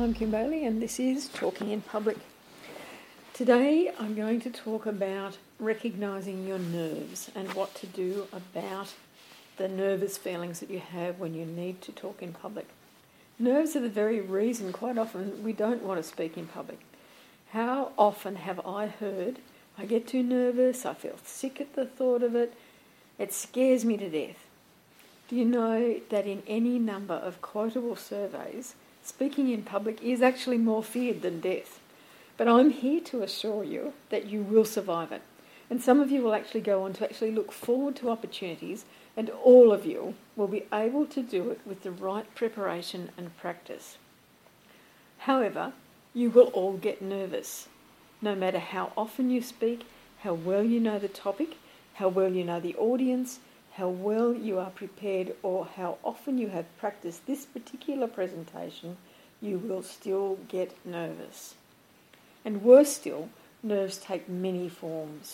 I'm Kim Bailey and this is Talking in Public. Today I'm going to talk about recognising your nerves and what to do about the nervous feelings that you have when you need to talk in public. Nerves are the very reason quite often we don't want to speak in public. How often have I heard, I get too nervous, I feel sick at the thought of it, it scares me to death. Do you know that in any number of quotable surveys, speaking in public is actually more feared than death? But I'm here to assure you that you will survive it. And some of you will actually go on to actually look forward to opportunities, and all of you will be able to do it with the right preparation and practice. However, you will all get nervous, no matter how often you speak, how well you know the topic, how well you know the audience, how well you are prepared, or how often you have practiced this particular presentation, you will still get nervous. And worse still, nerves take many forms.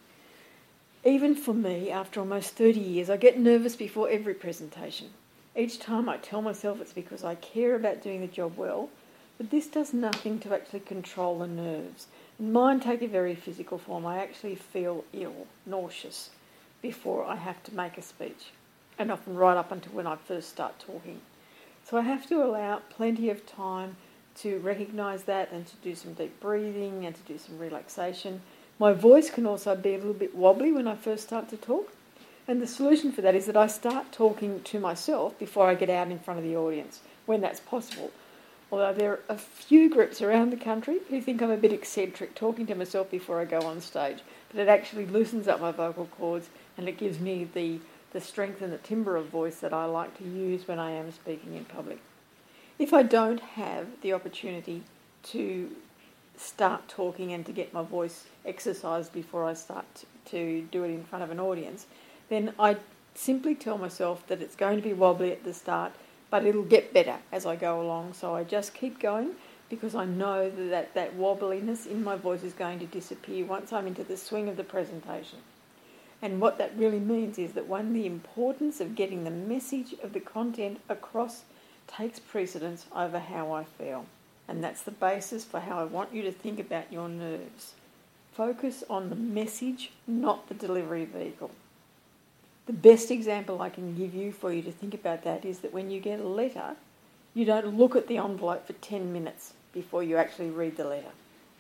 Even for me, after almost 30 years, I get nervous before every presentation. Each time I tell myself it's because I care about doing the job well, but this does nothing to actually control the nerves. And mine take a very physical form. I actually feel ill, nauseous, before I have to make a speech, and often right up until when I first start talking. So I have to allow plenty of time to recognise that and to do some deep breathing and to do some relaxation. My voice can also be a little bit wobbly when I first start to talk, and the solution for that is that I start talking to myself before I get out in front of the audience, when that's possible. Although there are a few groups around the country who think I'm a bit eccentric talking to myself before I go on stage, but it actually loosens up my vocal cords and it gives me the strength and the timbre of voice that I like to use when I am speaking in public. If I don't have the opportunity to start talking and to get my voice exercised before I start to do it in front of an audience, then I simply tell myself that it's going to be wobbly at the start, but it'll get better as I go along. So I just keep going because I know that wobbliness in my voice is going to disappear once I'm into the swing of the presentation. And what that really means is that when the importance of getting the message of the content across takes precedence over how I feel. And that's the basis for how I want you to think about your nerves. Focus on the message, not the delivery vehicle. The best example I can give you for you to think about that is that when you get a letter, you don't look at the envelope for 10 minutes before you actually read the letter.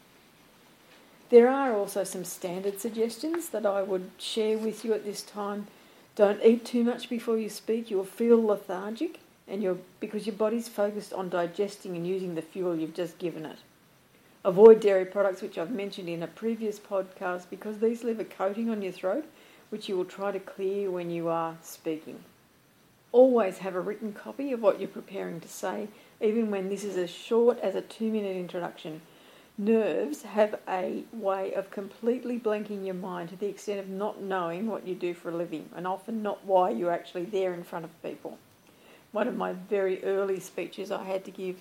There are also some standard suggestions that I would share with you at this time. Don't eat too much before you speak. You'll feel lethargic because your body's focused on digesting and using the fuel you've just given it. Avoid dairy products, which I've mentioned in a previous podcast, because these leave a coating on your throat, which you will try to clear when you are speaking. Always have a written copy of what you're preparing to say, even when this is as short as a 2-minute introduction. Nerves have a way of completely blanking your mind to the extent of not knowing what you do for a living and often not why you're actually there in front of people. One of my very early speeches, I had to give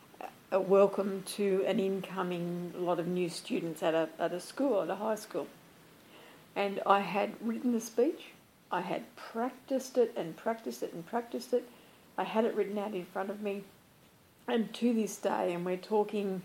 a welcome to an incoming lot of new students at a school, at a high school. And I had written the speech, I had practiced it and practiced it and practiced it. I had it written out in front of me. And to this day, and we're talking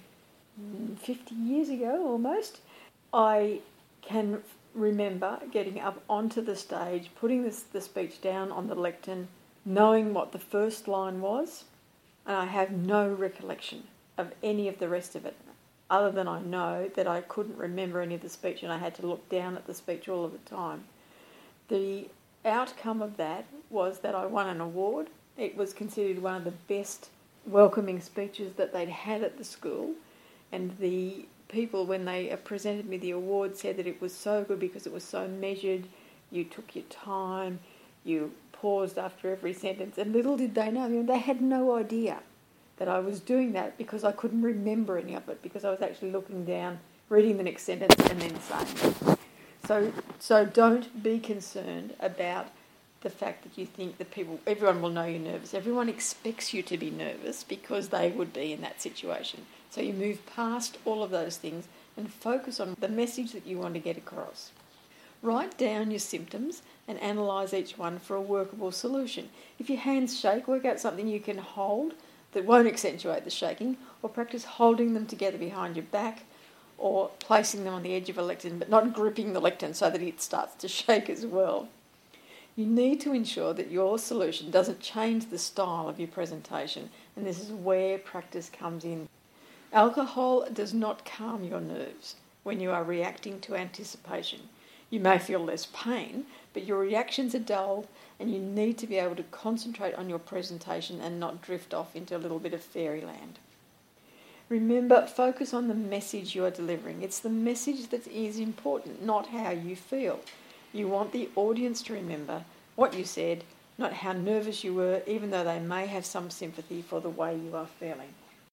50 years ago almost, I can remember getting up onto the stage, putting the speech down on the lectern, knowing what the first line was, and I have no recollection of any of the rest of it, other than I know that I couldn't remember any of the speech and I had to look down at the speech all of the time. The outcome of that was that I won an award. It was considered one of the best welcoming speeches that they'd had at the school, and the people, when they presented me the award, said that it was so good because it was so measured, you took your time, you paused after every sentence, and little did they know, they had no idea that I was doing that because I couldn't remember any of it, because I was actually looking down, reading the next sentence and then saying it. So don't be concerned about the fact that you think that everyone will know you're nervous. Everyone expects you to be nervous because they would be in that situation. So you move past all of those things and focus on the message that you want to get across. Write down your symptoms and analyse each one for a workable solution. If your hands shake, work out something you can hold that won't accentuate the shaking, or practice holding them together behind your back or placing them on the edge of a lectern but not gripping the lectern so that it starts to shake as well. You need to ensure that your solution doesn't change the style of your presentation, and this is where practice comes in. Alcohol does not calm your nerves when you are reacting to anticipation. You may feel less pain, but your reactions are dulled, and you need to be able to concentrate on your presentation and not drift off into a little bit of fairyland. Remember, focus on the message you are delivering. It's the message that is important, not how you feel. You want the audience to remember what you said, not how nervous you were, even though they may have some sympathy for the way you are feeling.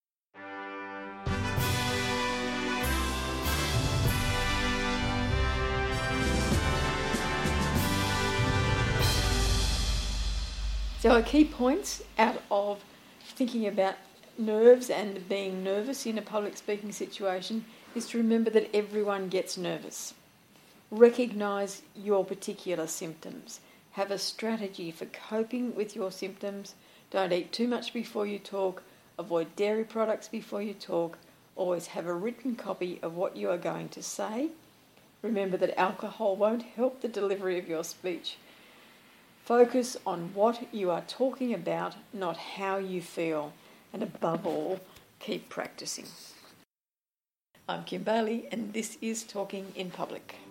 So our key points out of thinking about nerves and being nervous in a public speaking situation is to remember that everyone gets nervous. Recognise your particular symptoms. Have a strategy for coping with your symptoms. Don't eat too much before you talk. Avoid dairy products before you talk. Always have a written copy of what you are going to say. Remember that alcohol won't help the delivery of your speech. Focus on what you are talking about, not how you feel. And above all, keep practicing. I'm Kim Bailey, and this is Talking in Public.